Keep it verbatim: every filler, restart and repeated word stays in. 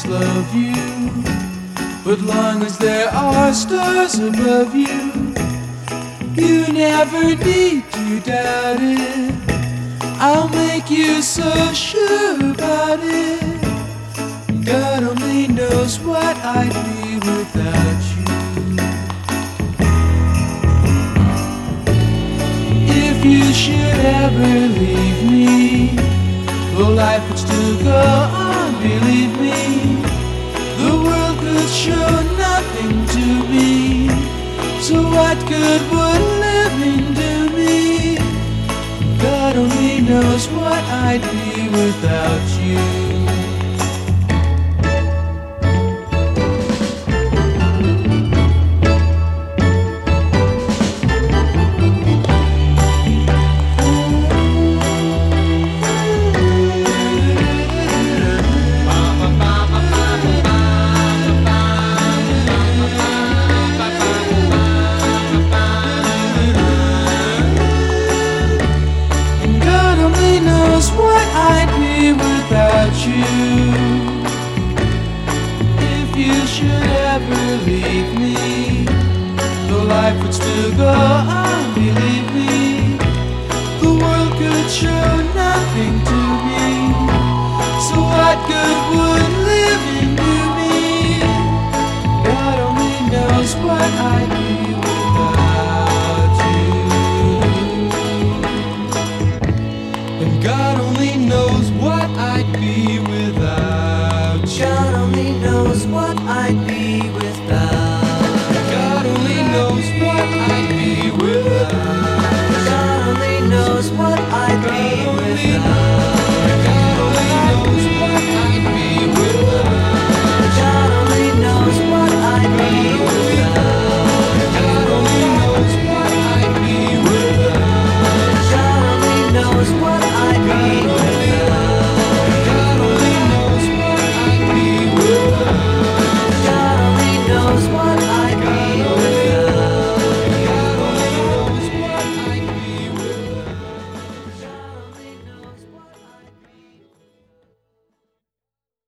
always love you, but long as there are stars above you, you never need to doubt it. I'll make you so sure about it. God only knows what I'd be without you. If you should ever leave me, well, life would still go on, believe me. The world could show nothing to me, so what good would living do me? God only knows what I'd be without you. If you should ever leave me, the life would still go on, believe me. The world could show nothing to me, so what good would living do me? God only knows what I'd be without you. And God only knows what I'd be without you. God only knows what I'd be without